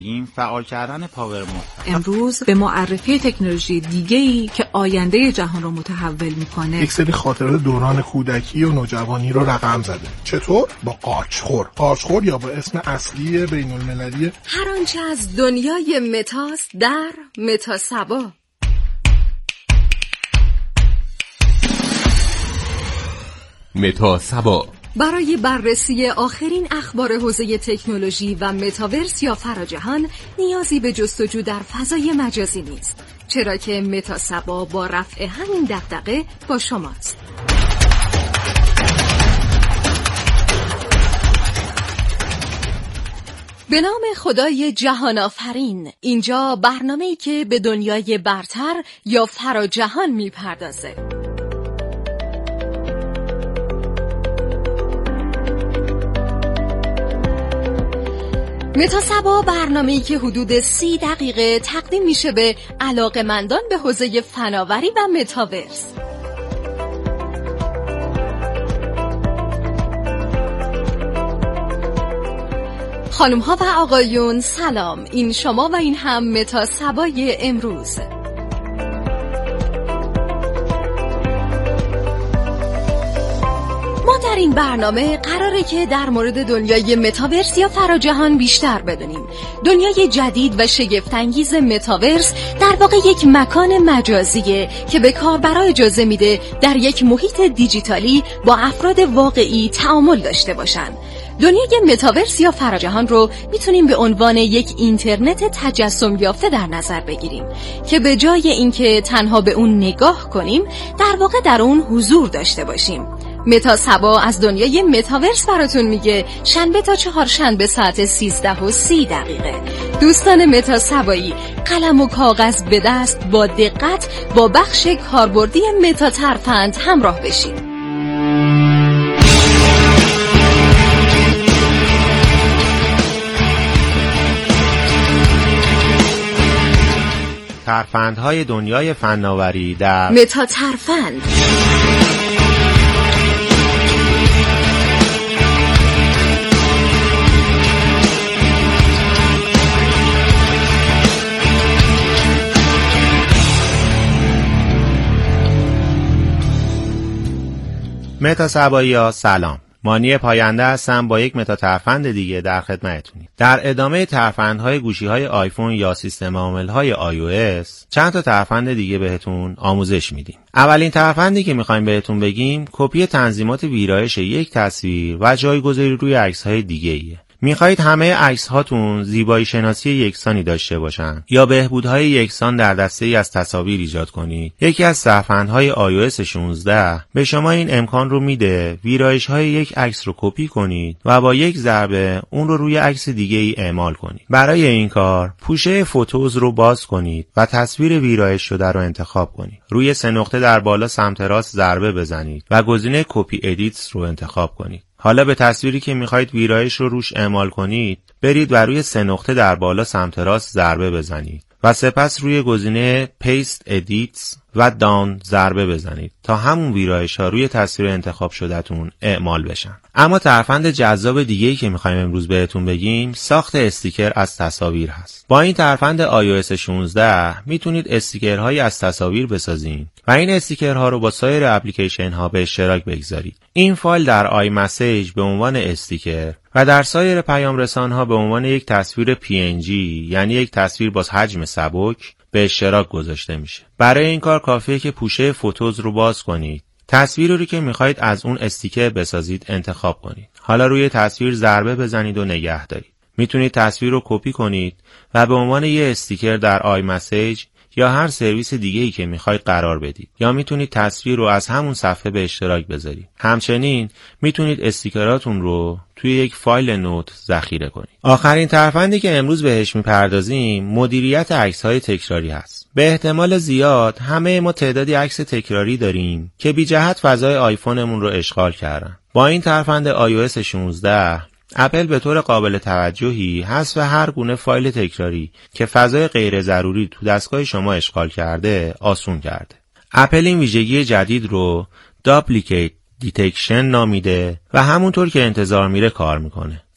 این فعال کردن پاور مود. امروز به معرفی تکنولوژی دیگه‌ای که آینده جهان رو متحول میکنه. یک سری خاطرات دوران کودکی و نوجوانی رو رقم زده. چطور؟ با قارچخور یا با اسم اصلی بین‌المللی هر آنچه از دنیای متاست در متاسبا. متاسبا برای بررسی آخرین اخبار حوزه تکنولوژی و متاورس یا فراجهان نیازی به جستجو در فضای مجازی نیست، چرا که متاسبا با رفع همین دغدغه با شماست. به نام خدای جهان آفرین، اینجا برنامه‌ای که به دنیای برتر یا فراجهان میپردازه. متاسبا برنامه‌ای که حدود 30 دقیقه تقدیم میشه به علاقه‌مندان به حوزه فناوری و متاورس. خانم‌ها و آقایون سلام، این شما و این هم متاسبای امروز. در این برنامه قراره که در مورد دنیای متاورس یا فراجهان بیشتر بدونیم. دنیای جدید و شگفت‌انگیز متاورس در واقع یک مکان مجازیه که به کاربرا اجازه میده در یک محیط دیجیتالی با افراد واقعی تعامل داشته باشن. دنیای متاورس یا فراجهان رو میتونیم به عنوان یک اینترنت تجسم یافته در نظر بگیریم که به جای اینکه تنها به اون نگاه کنیم، در واقع در اون حضور داشته باشیم. متاسبا از دنیای متاورس براتون میگه شنبه تا چهارشنبه ساعت 13:30. دوستان متاسبایی، قلم و کاغذ به دست با دقت با بخش کاربردی متا ترفند همراه بشید. ترفندهای دنیای فناوری در متا ترفند. متاسبایی‌ها سلام، مانی پاینده هستم با یک متا ترفند دیگه در خدمتتونیم. در ادامه ترفندهای گوشی‌های آیفون یا سیستم عامل‌های iOS چند تا ترفند دیگه بهتون آموزش میدیم. اولین ترفندی که می‌خوایم بهتون بگیم کپی تنظیمات ویرایش یک تصویر و جایگذاری روی عکس‌های دیگه‌ایه. میخواهید همه عکس هاتون زیبایی شناسی یکسانی داشته باشن یا بهبودهای یکسان در دسته‌ای از تصاویر ایجاد کنید. یکی از ترفندهای iOS 16 به شما این امکان رو میده ویرایش‌های یک عکس رو کپی کنید و با یک ضربه اون رو روی عکس دیگه‌ای اعمال کنید. برای این کار پوشه فوتوز رو باز کنید و تصویر ویرایش شده رو انتخاب کنید. روی 3 نقطه در بالا سمت راست ضربه بزنید و گزینه کپی ادیتس رو انتخاب کنید. حالا به تصویری که میخواید ویرایش رو روش اعمال کنید برید و روی 3 نقطه در بالا سمت راست ضربه بزنید و سپس روی گزینه پیست ادیتس و داون ضربه بزنید تا همون ویرایش ها روی تصویر انتخاب شدهتون اعمال بشن. اما ترفند جذاب دیگه‌ای که میخوایم امروز بهتون بگیم ساخت استیکر از تصاویر هست. با این ترفند iOS 16 میتونید استیکرهایی از تصاویر بسازین و این استیکرها رو با سایر اپلیکیشن ها به اشتراک بگذارید. این فایل در آی مسیج به عنوان استیکر و در سایر پیام رسان‌ها به عنوان یک تصویر PNG یعنی یک تصویر با حجم سبک به اشتراک گذاشته میشه. برای این کار کافیه که پوشه فوتوز رو باز کنید. تصویری رو که میخواید از اون استیکر بسازید انتخاب کنید. حالا روی تصویر ضربه بزنید و نگه دارید. میتونید تصویر رو کپی کنید و به عنوان یه استیکر در آی مسیج یا هر سرویس دیگه‌ای که میخواید قرار بدید یا میتونید تصویر رو از همون صفحه به اشتراک بذارید. همچنین میتونید استیکراتون رو توی یک فایل نوت ذخیره کنید. آخرین ترفندی که امروز بهش میپردازیم مدیریت عکس‌های تکراری هست. به احتمال زیاد همه ما تعدادی عکس تکراری داریم که بی جهت فضای آیفونمون رو اشغال کردن. با این ترفند iOS 16 اپل به طور قابل توجهی حذف هر گونه فایل تکراری که فضای غیر ضروری تو دستگاه شما اشغال کرده آسون کرده. اپل این ویژگی جدید رو Duplicate Detection نامیده و همونطور که انتظار میره کار میکنه.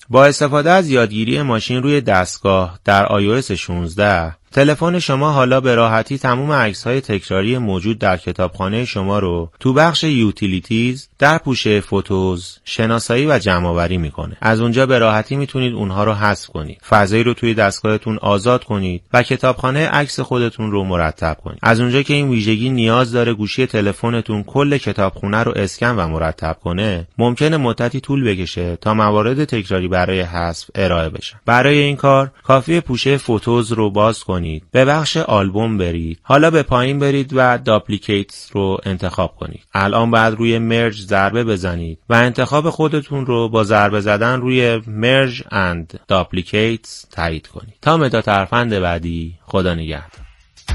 با استفاده از یادگیری ماشین روی دستگاه در iOS 16 تلفن شما حالا به راحتی تمام عکس‌های تکراری موجود در کتابخانه شما رو تو بخش یوتیلیتیز در پوشه فوتوز شناسایی و جمع‌آوری میکنه. از اونجا به راحتی میتونید اونها رو حذف کنید، فضایی رو توی دستگاهتون آزاد کنید و کتابخانه عکس خودتون رو مرتب کنید. از اونجا که این ویژگی نیاز داره گوشی تلفنتون کل کتابخونه رو اسکن و مرتب کنه، ممکنه مدتی طول بکشه تا موارد تکراری برای حذف ارائه بشن. برای این کار کافیه پوشه فوتوز رو باز کنید، به بخش آلبوم برید، حالا به پایین برید و داپلیکیتس رو انتخاب کنید. الان بعد روی مرج ضربه بزنید و انتخاب خودتون رو با ضربه زدن روی مرج اند داپلیکیتس تایید کنید. تا متا ترفند بعدی، خدا نگهدار.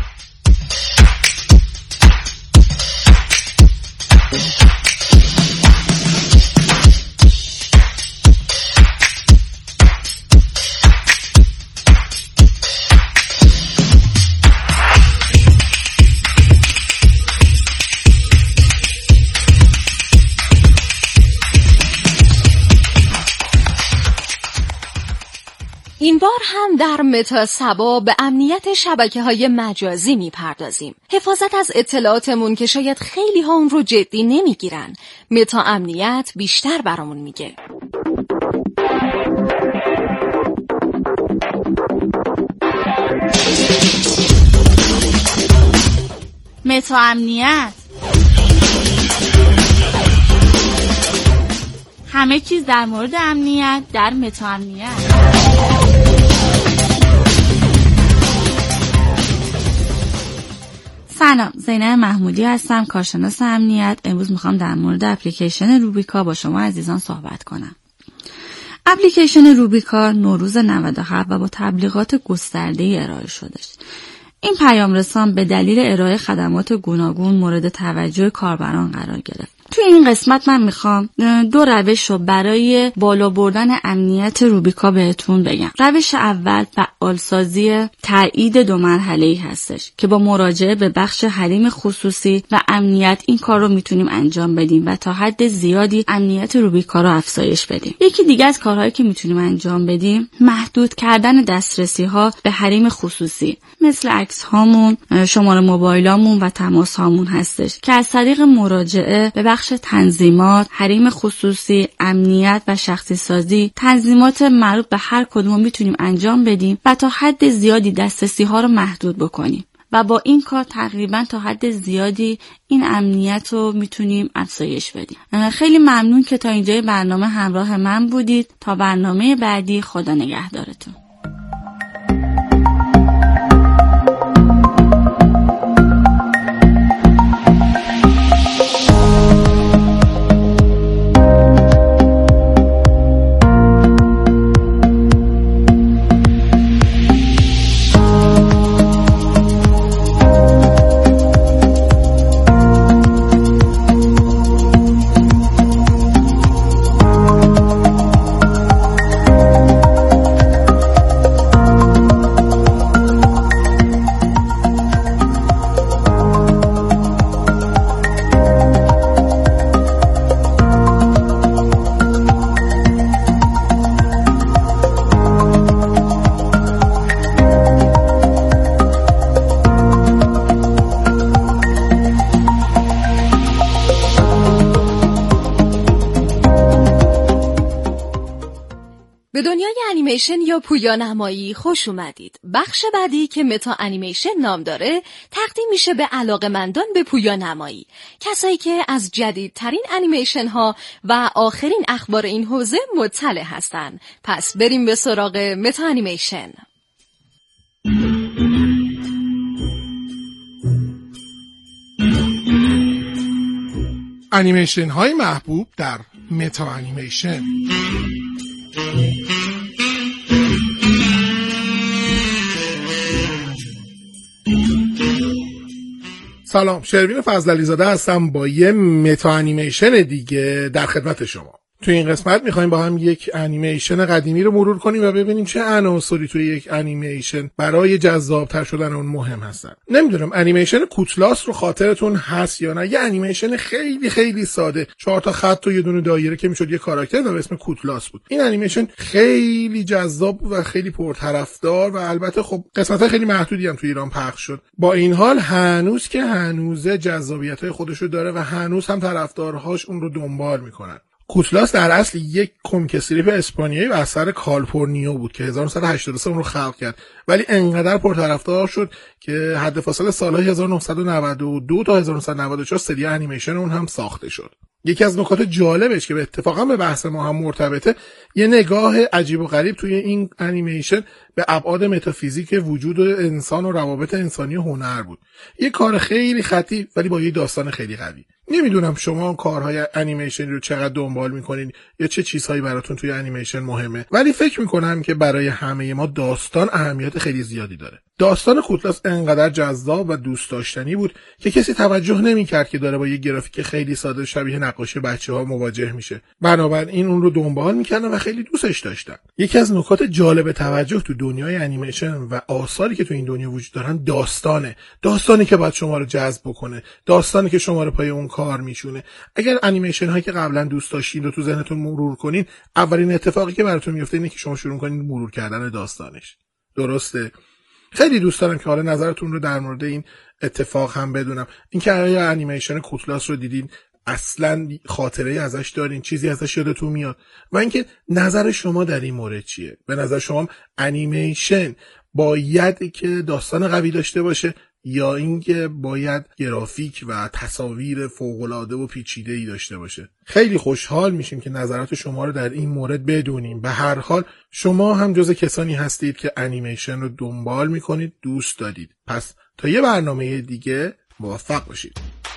این بار هم در متا سبا به امنیت شبکه‌های مجازی میپردازیم. حفاظت از اطلاعاتمون که شاید خیلی ها اون رو جدی نمیگیرن. متا امنیت بیشتر برامون میگه. متا امنیت، همه چیز در مورد امنیت در متا امنیت. سلام، زینب محمودی هستم، کارشناس امنیت. امروز میخوام در مورد اپلیکیشن روبیکا با شما عزیزان صحبت کنم. اپلیکیشن روبیکا نوروز 97 و با تبلیغات گسترده‌ای ارائه شدش. این پیامرسان به دلیل ارائه خدمات گوناگون مورد توجه کاربران قرار گرفت. توی این قسمت من میخوام 2 روش رو برای بالا بردن امنیت روبیکا بهتون بگم. روش اول فعالسازی تایید 2 مرحله‌ای هستش که با مراجعه به بخش حریم خصوصی و امنیت این کار رو میتونیم انجام بدیم و تا حد زیادی امنیت روبیکا رو افزایش بدیم. یکی دیگه از کارهایی که میتونیم انجام بدیم محدود کردن دسترسی ها به حریم خصوصی، مثل عکس هامون، شماره موبایلامون و تماس هامون هستش که از طریق مراجعه به بخش تنظیمات، حریم خصوصی، امنیت و شخصی سازی، تنظیمات مربوط به هر کدوم میتونیم انجام بدیم و تا حد زیادی دسترسی ها رو محدود بکنیم و با این کار تقریبا تا حد زیادی این امنیت رو میتونیم افزایش بدیم. خیلی ممنون که تا اینجای برنامه همراه من بودید. تا برنامه بعدی، خدا نگهدارتون. به دنیای انیمیشن یا پویانمایی خوش اومدید. بخش بعدی که متا انیمیشن نام داره تقدیم میشه به علاقه‌مندان به پویانمایی، کسایی که از جدیدترین انیمیشن ها و آخرین اخبار این حوزه مطلع هستن. پس بریم به سراغ متا انیمیشن. انیمیشن های محبوب در متا انیمیشن. سلام، شروین فضلعلی زاده هستم با یه متا انیمیشن دیگه در خدمت شما. تو این قسمت میخوایم با هم یک انیمیشن قدیمی رو مرور کنیم و ببینیم چه عناصری توی یک انیمیشن برای جذاب‌تر شدن اون مهم هستن. نمیدونم انیمیشن کوتلاس رو خاطرتون هست یا نه؟ یه انیمیشن خیلی خیلی ساده، 4 تا خط و یه دونه دایره که میشد یه کاراکتر به اسم کوتلاس بود. این انیمیشن خیلی جذاب و خیلی پرطرفدار و البته خب قسمت‌های خیلی محدودی هم تو ایران پخش شد. با این حال هنوز جذابیت‌های خودشو داره و هنوز هم طرفدارهاش اون رو دنبال میکنن. کوتلاس در اصل یک کمیک استریپ اسپانیایی و اثر کالپورنیو بود که 1983 اون رو خلق کرد، ولی انقدر پرطرفدار شد که حد فاصله سالهای 1992 تا 1994 سری انیمیشن اون هم ساخته شد. یکی از نکات جالبش که به اتفاقا به بحث ما هم مرتبطه، یه نگاه عجیب و غریب توی این انیمیشن به ابعاد متافیزیک وجود انسان و روابط انسانی و هنر بود. یه کار خیلی خطی ولی با یه داستان خیلی قوی. نمیدونم شما کارهای انیمیشن رو چقدر دنبال میکنین یا چه چیزهایی براتون توی انیمیشن مهمه، ولی فکر میکنم که برای همه ما داستان اهمیت خیلی زیادی داره. داستان کوتلاس انقدر جذاب و دوست داشتنی بود که کسی توجه نمیکرد که داره با یه گرافیک خیلی ساده شبیه نقاشی بچه‌ها مواجه میشه. بنابراین اون رو دنبال میکردن و خیلی دوستش داشتن. یکی از نکات جالب توجه تو دنیای انیمیشن و آثاری که تو این دنیا وجود دارن داستانی که باید شما رو جذب بکنه، داستانی که شما رو پای اون کار میشونه. اگر انیمیشن هایی که قبلا دوست داشتین رو تو ذهنتون مرور کنین، اولین اتفاقی که براتون میفته اینه که شما شروع کنین مرور کردن داستانش. درسته؟ خیلی دوست دارم که حالا نظرتون رو در مورد این اتفاق هم بدونم. اینکه آیا انیمیشن کوتلاس رو دیدین، اصلا خاطره ازش دارین، چیزی ازش یادتون میاد، و اینکه نظر شما در این مورد چیه؟ به نظر شما انیمیشن باید که داستان قوی داشته باشه یا اینکه باید گرافیک و تصاویر فوق‌العاده و پیچیده‌ای داشته باشه؟ خیلی خوشحال میشیم که نظرات شما رو در این مورد بدونیم. به هر حال شما هم جز کسانی هستید که انیمیشن رو دنبال میکنید، دوست دارید. پس تا یه برنامه دیگه موفق باشید.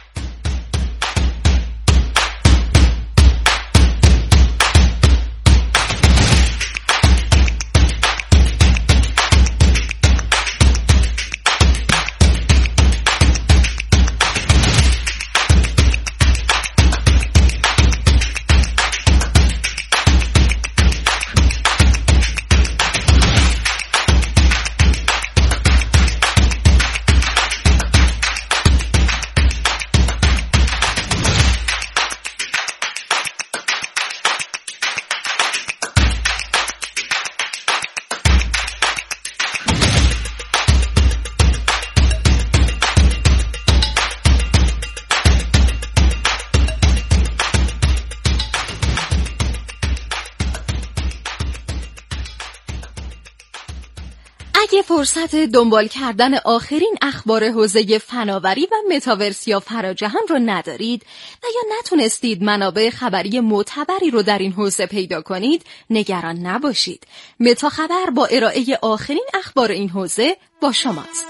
اگه فرصت دنبال کردن آخرین اخبار حوزه فناوری و متاورس یا فراجهان رو ندارید و یا نتونستید منابع خبری معتبری رو در این حوزه پیدا کنید، نگران نباشید. متا خبر با ارائه آخرین اخبار این حوزه با شماست.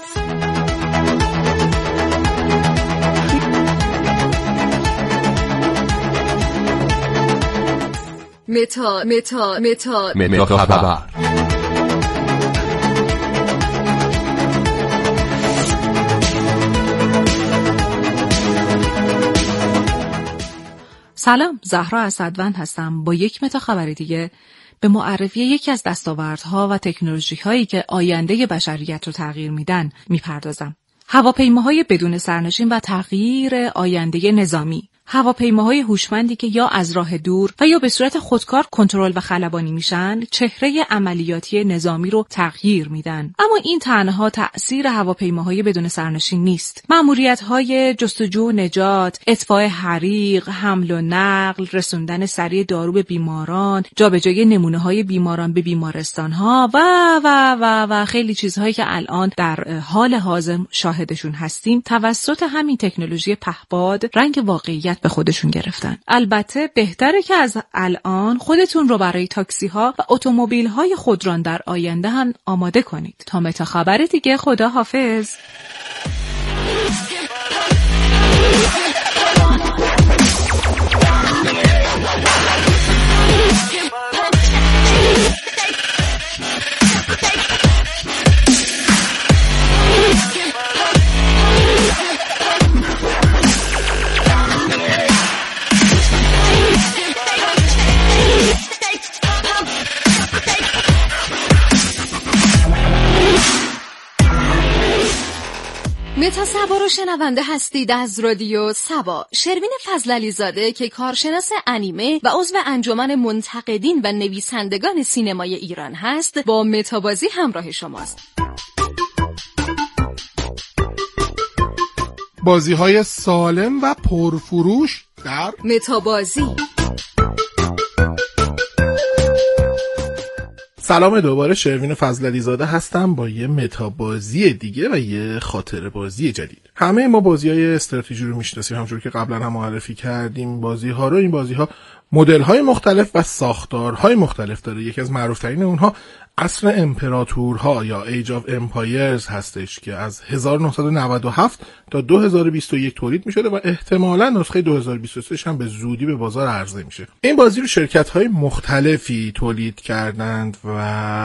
متا خبر. سلام، زهرا اسدوند هستم. با یک متا خبر دیگه به معرفی یکی از دستاوردها و تکنولوژی‌هایی که آینده بشریت رو تغییر میدن میپردازم. هواپیماهای بدون سرنشین و تغییر آینده نظامی. هواپیماهای هوشمندی که یا از راه دور و یا به صورت خودکار کنترل و خلبانی میشن، چهره عملیاتی نظامی رو تغییر میدن. اما این تنها تأثیر هواپیماهای بدون سرنشین نیست. مأموریت‌های جستجو و نجات، اطفاء حریق، حمل و نقل، رسوندن سریع دارو به بیماران، جابجایی نمونه‌های بیماران به بیمارستان‌ها و خیلی چیزهایی که الان در حال حاضر شاهدشون هستیم، توسط همین تکنولوژی پهپاد رنگ واقعیت به خودشون گرفتن. البته بهتره که از الان خودتون رو برای تاکسی ها و اتومبیل های خودران در آینده هم آماده کنید. تا متا خبر دیگه، خدا حافظ. متا سبا رو شنونده هستید از رادیو سبا. شروین فضلعلی زاده که کارشناس انیمه و عضو انجمن منتقدین و نویسندگان سینمای ایران هست با متابازی همراه شماست. بازی‌های سالم و پرفروش در متابازی. سلام دوباره، شروین فضلعلی زاده هستم با یه متابازی دیگه و یه خاطره بازی جدید. همه ما بازی‌های استراتژی رو میشناسیم، همونجوری که قبلا هم معرفی کردیم. این بازی‌ها مدل‌های مختلف و ساختارهای مختلف داره. یکی از معروف‌ترین اونها عصر امپراتورها یا ایج آف امپایرز هستش که از 1997 تا 2021 تولید می‌شده و احتمالاً نسخه 2023 هم به زودی به بازار عرضه میشه. این بازی رو شرکت‌های مختلفی تولید کردند و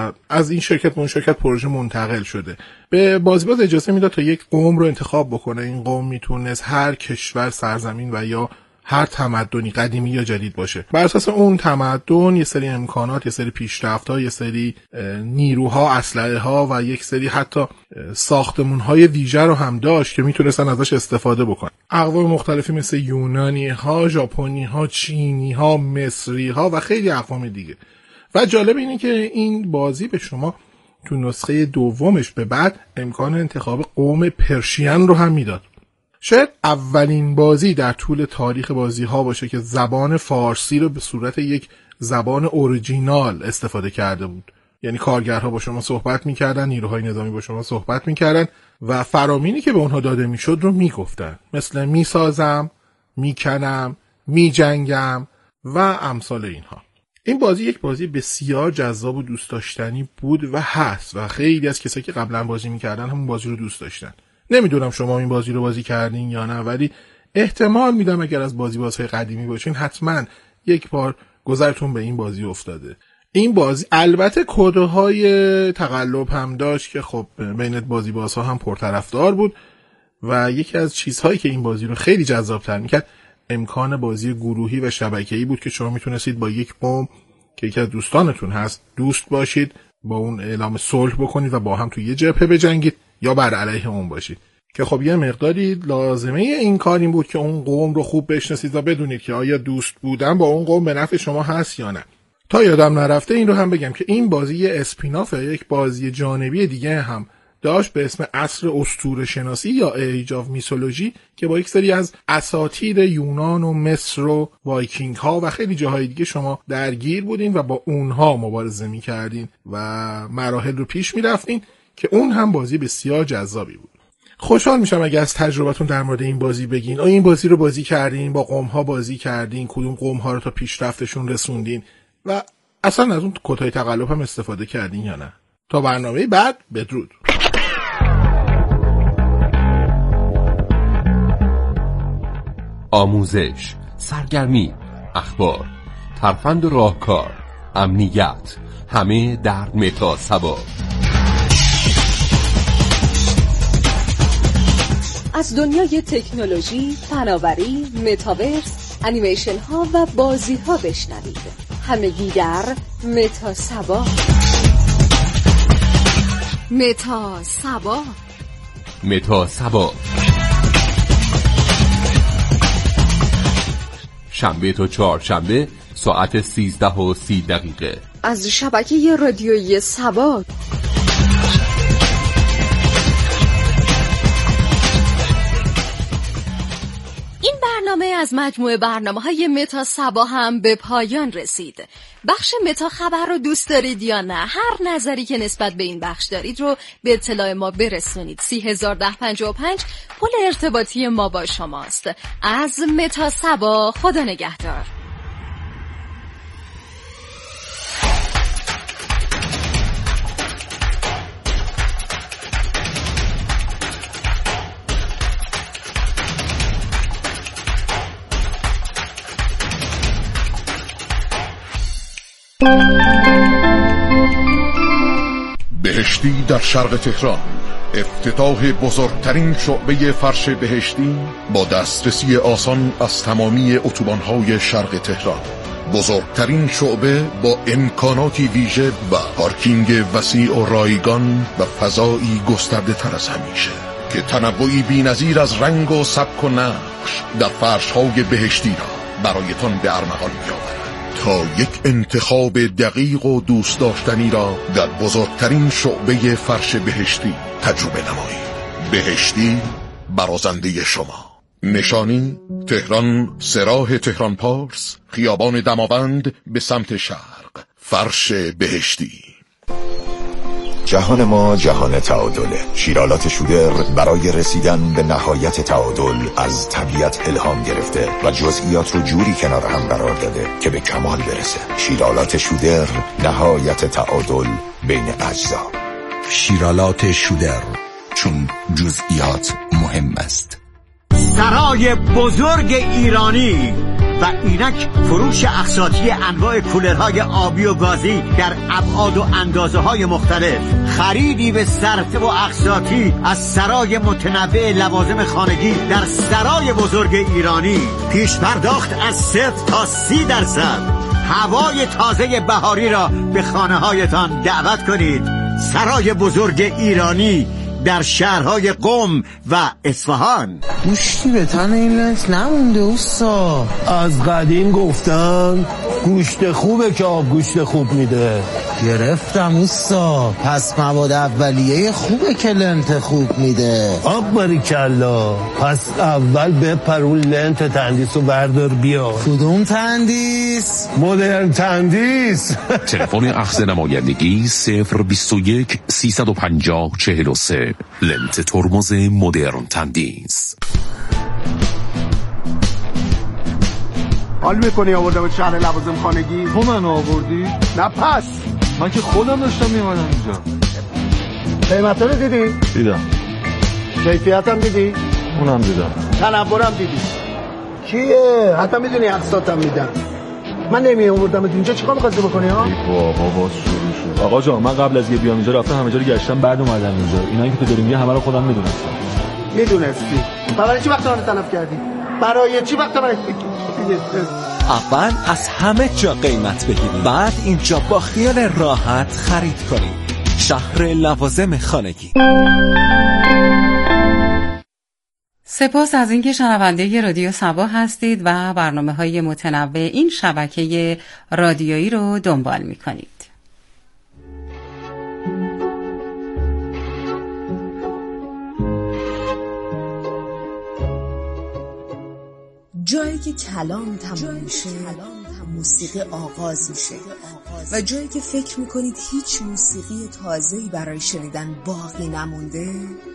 از این شرکت به اون شرکت پروژه منتقل شده. به بازیباز اجازه میداد تا یک قوم رو انتخاب بکنه. این قوم میتونست هر کشور، سرزمین و یا هر تمدنی، قدیمی یا جدید باشه. بر اساس اون تمدن یه سری امکانات، یه سری پیشرفت‌ها، یه سری نیروها، اسلحه‌ها و یک سری حتی ساختمان‌های ویژه رو هم داشت که میتونستن ازش استفاده بکنن. اقوام مختلفی مثل یونانی‌ها، ژاپنی‌ها، چینی‌ها، مصری‌ها و خیلی اقوام دیگه. و جالب اینه که این بازی به شما تو نسخه دومش به بعد امکان انتخاب قوم پرشین رو هم میداد. شاید اولین بازی در طول تاریخ بازی ها باشه که زبان فارسی رو به صورت یک زبان اوریجینال استفاده کرده بود. یعنی کارگرها با شما صحبت میکردن، نیروهای نظامی با شما صحبت میکردن و فرامینی که به اونها داده میشد رو میگفتن، مثل میسازم، میکنم، میجنگم و امثال اینها. این بازی یک بازی بسیار جذاب و دوست داشتنی بود و هست و خیلی از کسایی که قبلا بازی میکردن همون بازی رو دوست داشتن. نمیدونم شما این بازی رو بازی کردین یا نه، ولی احتمال میدم اگر از بازهای قدیمی باشین حتما یک بار گذرتون به این بازی افتاده. این بازی البته کدهای تقلب هم داشت که خب بین بازیبازها هم پرطرفدار بود و یکی از چیزهایی که این بازی رو خیلی جذاب‌تر میکرد امکان بازی گروهی و شبکه‌ای بود که شما میتونستید با یک قوم که یکی از دوستانتون هست دوست باشید، با اون اعلام صلح بکنید و با هم توی یه جبهه بجنگید یا بر علیه اون باشید. که خب یه مقداری لازمه این کار این بود که اون قوم رو خوب بشناسید و بدونید که آیا دوست بودن با اون قوم به نفع شما هست یا نه. تا یادم نرفته این رو هم بگم که این بازی یه اسپیناف، یک بازی جانبی دیگه هم داشت به اسم عصر اسطوره شناسی یا ایج آف میثولوژی که با یک سری از اساطیر یونان و مصر و وایکینگ ها و خیلی جاهای دیگه شما درگیر بودین و با اونها مبارزه می‌کردین و مراحل رو پیش می‌رفتین که اون هم بازی بسیار جذابی بود. خوشحال میشم اگه از تجربتون در مورد این بازی بگین. این بازی رو بازی کردین، با قوم‌ها بازی کردین، کدوم قوم‌ها رو تا پیشرفتشون رسوندین و اصلا از اون کدهای تقلب هم استفاده کردین یا نه. تا برنامه بعد، بدرود. آموزش، سرگرمی، اخبار، ترفند و راهکار، امنیت، همه در متا سبا. از دنیای تکنولوژی، فناوری، متاورس، انیمیشن ها و بازی ها بشنوید. همگی در متا سبا. متا سبا. متا سبا. شنبه تا چهارشنبه ساعت 13:30 از شبکه رادیویی سبا. این برنامه از مجموعه برنامه‌های متا سبا هم به پایان رسید. بخش متا خبر رو دوست دارید یا نه؟ هر نظری که نسبت به این بخش دارید رو به اطلاع ما برسونید. 301055 پل ارتباطی ما با شماست. از متا سبا، خدا نگهدار. بهشتی در شرق تهران، افتتاح بزرگترین شعبه فرش بهشتی با دسترسی آسان از تمامی اتوبان‌های شرق تهران. بزرگترین شعبه با امکاناتی ویژه و پارکینگ وسیع و رایگان و فضایی گسترده تر از همیشه. که تنوعی بی‌نظیر از رنگ و سبک و نقش در فرش‌های بهشتی را برایتان به ارمغان می‌آورد تا یک انتخاب دقیق و دوست داشتنی را در بزرگترین شعبه فرش بهشتی تجربه نمایید. بهشتی برازنده شما. نشانی تهران، سراح تهران پارس، خیابان دماوند به سمت شرق. فرش بهشتی. جهان ما جهان تعادله. شیرالات شودر برای رسیدن به نهایت تعادل از طبیعت الهام گرفته و جزئیات رو جوری کنار هم قرار داده که به کمال برسه. شیرالات شودر، نهایت تعادل بین اجزا. شیرالات شودر، چون جزئیات مهم است. سرای بزرگ ایرانی و اینک فروش اقساطی انواع کولرهای آبی و گازی در ابعاد و اندازه های مختلف، خریدی به صرفه و اقساطی از سرای متنوع لوازم خانگی در سرای بزرگ ایرانی، پیش پرداخت از 0 تا 30%، هوای تازه بهاری را به خانه هایتان دعوت کنید. سرای بزرگ ایرانی در شهرهای قم و اصفهان. گوشتی به تن این لنت نمونده اوستا. از قدیم گفتن گوشت خوبه که آب گوشت خوب میده. گرفتم اوستا. پس مواد اولیه خوبه که لنت خوب میده. آب باریکلا. پس اول بپر اون لنت تندیس رو بردار بیا. کدوم تندیس؟ مدرن تندیس. تلفن اخذ نمایندگی 021 350 43. لنت ترمز مدرن تندیس. حال میکنی آوردم شهر لوازم خانگی؟ تو منو آوردی؟ نه پس من که خودم داشتم میمدم اینجا. قیمتا رو دیدی؟ دیدم. کیفیت هم دیدی؟ اونم دیدم. تنورم دیدی؟ کیه؟ حتی میدونی اقساطم میدن. من نمی آوردم اینجا چیکار می‌خواستی بکنی ها؟ ای بابا باز شروع شد. آقا جان من قبل از یه بیام اینجا رفتم همه جا رو گشتم بعد اومدم اینجا. اینایی که تو داری میگی همه رو خودم میدونستم. میدونستی؟ برای چی وقت من تلف کردی؟ برای چی وقت من اول از همه جا قیمت بگیرید، بعد اینجا با خیال راحت خرید کنید. شهر لوازم خانگی. سپاس از اینکه شنونده رادیو صبا هستید و برنامه‌های متنوع این شبکه رادیویی رو دنبال می‌کنید. جایی که کلام تمام میشه موسیقی آغاز میشه و جایی که فکر میکنید هیچ موسیقی تازه‌ای برای شنیدن باقی نمونده،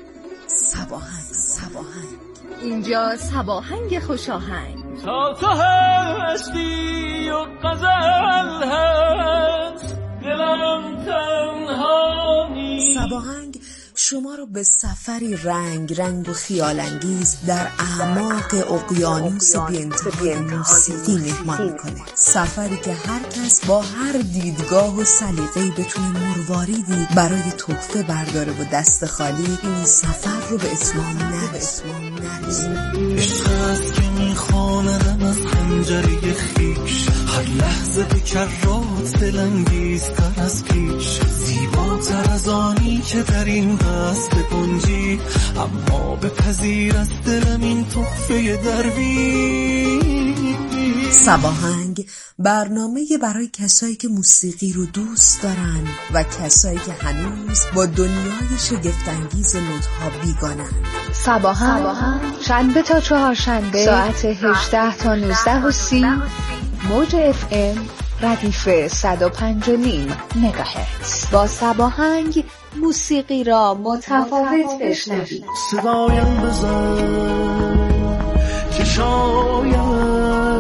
صباهنگ. اینجا صباهنگ خوشاهنگ. تا تو هستی و غزل هست دلم تنها نیست. صباهنگ شما رو به سفری رنگ و خیالانگیز در اعماق اقیانوس بی‌انتهای موسیقی مهمان میکنه. سفری که هر کس با هر دیدگاه و سلیقه‌ای بتونه مرواریدی برای تحفه برداره و دست خالی این سفر رو به اتمام نرسونه. عشق هست که میخوانم از حنجره خیش، هر لحظه به کرات دلانگیزتر از پیش، زیباتر از آنی که در این دست بگنجی، اما بپذیر از دلم این تحفه درویش. صباهنگ برنامه برای کسایی که موسیقی رو دوست دارن و کسایی که هنوز با دنیای شگفت‌انگیز نوت‌ها بیگانن. صباهنگ شنبه تا چهارشنبه ساعت 18 تا 19:30 موج FM ردیف 105.5 مگاهرتز. با صباهنگ موسیقی را متفاوت بشنوید. صدایم بزن که شاید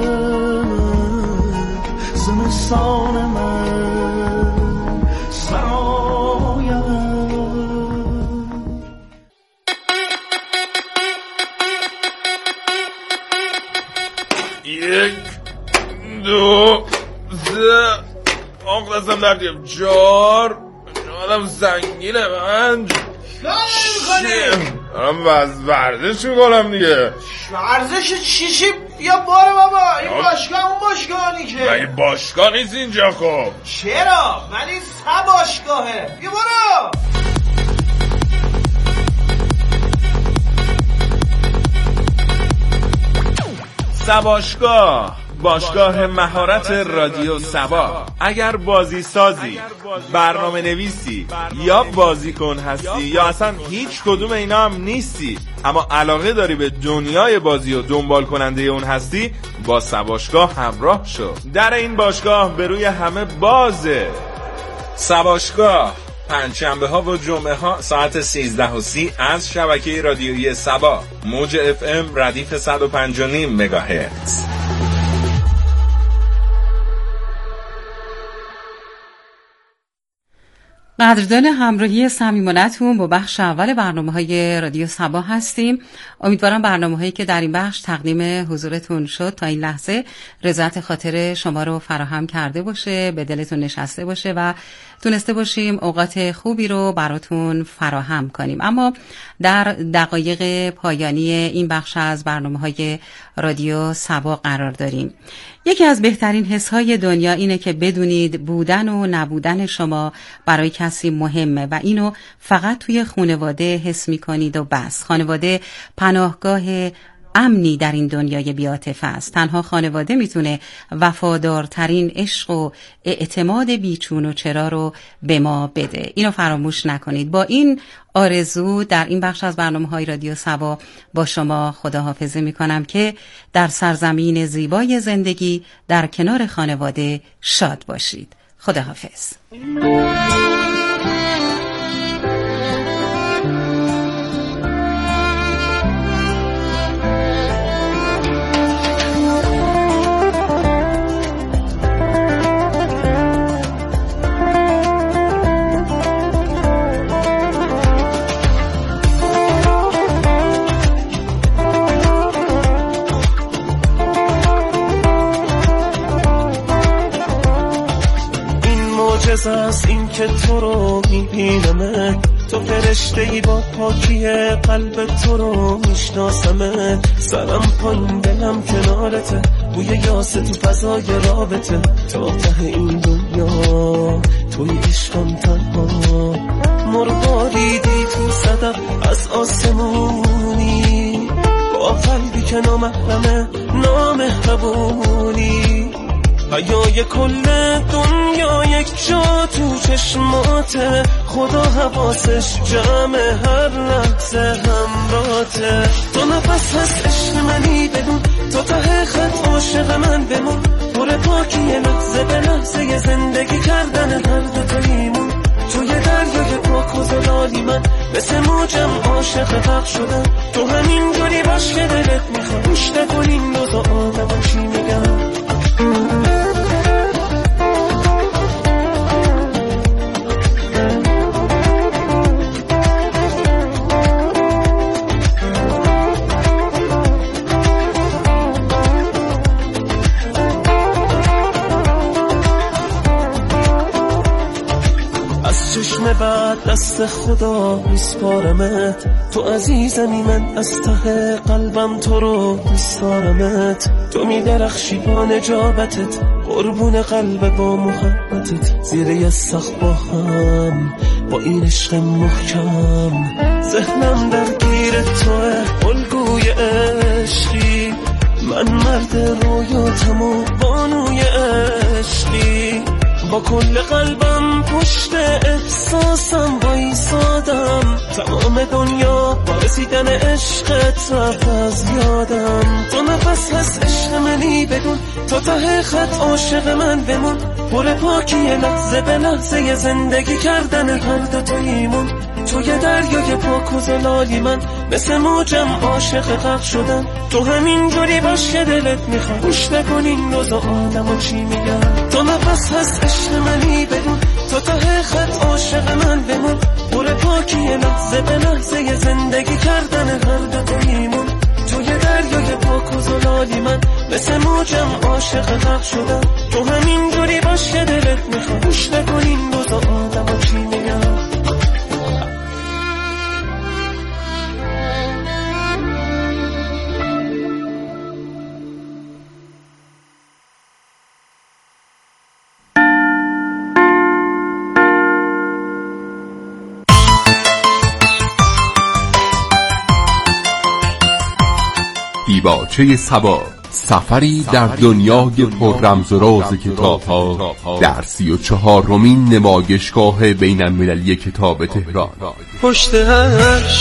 زمستان من سرایم. یک دو سه آق دستم دردیم 4 آدم زنگینه من دارم ورزش میکنم دیگه. ورزش چی بیا باره بابا این باشگاه اون باشگاهی که مگه باشگاه نیست اینجا؟ خب چرا ولی سه باشگاهه بیا برو. سباشگاه، باشگاه مهارت رادیو سبا. اگر بازی سازی، برنامه نویسی یا بازیکن هستی یا اصلا هیچ کدوم اینا هم نیستی اما علاقه داری به دنیای بازی و دنبال کننده اون هستی، با سباشگاه همراه شو. در این باشگاه به روی همه بازه. سباشگاه پنجشنبه ها و جمعه ها ساعت 13:30 از شبکه رادیویی سبا، موج FM ردیف 105.5 مگاهرتز. قدردان همراهی صمیمانه‌تون با بخش اول برنامه‌های رادیو سبا هستیم. امیدوارم برنامه‌هایی که در این بخش تقدیم حضورتون شد تا این لحظه رضایت خاطر شما رو فراهم کرده باشه، به دلتون نشسته باشه و تونسته باشیم اوقات خوبی رو براتون فراهم کنیم. اما در دقایق پایانی این بخش از برنامه‌های رادیو سبا قرار داریم. یکی از بهترین حس‌های دنیا اینه که بدونید بودن و نبودن شما برای کسی مهمه و اینو فقط توی خانواده حس می‌کنید و بس. خانواده پناهگاه امنی در این دنیای بی‌عاطفه است. تنها خانواده میتونه وفادارترین عشق و اعتماد بیچون و چرا رو به ما بده. اینو فراموش نکنید. با این آرزو در این بخش از برنامه‌های رادیو سبا با شما خداحافظی میکنم که در سرزمین زیبای زندگی در کنار خانواده شاد باشید. خداحافظ. از این که تو رو میبینمه، تو فرشته‌ای با پاکی قلب تو رو میشناسمه. سرم پایین دلم کنارته، بوی یاسه تو فضای رابطه. تا ته این دنیا توی عشقم تنها، مرباریدی تو صدف از آسمونی، با قلبی که نامحرمه نامهربونی. حیای کل دنیا یک جا تو چشماته، خدا حواسش جمع هر لحظه همراته. تو نفس هست عشق منی بدون، تو ته خط عاشق من بمون. پر پاکی لحظه به لحظه زندگی کردن هر دوتاییمون. توی دریای پاک و زلالی من مثل موجم عاشق غرق شدم. تو همینجوری باش که دلت میخواد گوش نکنین دو تا آدم چی میگم. چشم بعد دست خدا میسپارمت، تو عزیزمی من از ته قلبم تو رو میسپارمت. تو میدرخشی با نجابتت، قربون قلب با محبتت. زیر یه سقف با هم با این عشق محکم، ذهنم درگیر توه الگوی عشقی. من مرد رویاتم و بانوی عشقی، با کل قلبم پشت احساسم وایسادم. تمام دنیا با رسیدن عشقت رفت از یادم. تو نفس هست عشق منی بدون، تو ته خط عاشق من بمون. پر پاکی لحظه به لحظه زندگی کردن هر دوتاییمون. توی دریای پاک و زلالی من مثل موجم عاشق غرق شدم. تو همینجوری باش که دلت میخواد گوش نکنین روزا آدمو چی میگن. تو نفس هست عشق منی بدون، تو ته خط عاشق من بمون. پر پاکی لحظه به لحظه زندگی کردن هر دوتاییمون. توی دریای پاک و زلالی من مثل موجم عاشق غرق شدم. تو همینجوری باش که دلت میخواد گوش نکنین روزا آدمو چی میگن. دیباچه سبا سفری در دنیای پر رمز و راز کتاب‌ها در 34مین نمایشگاه بین‌المللی کتاب تهران. پشت هر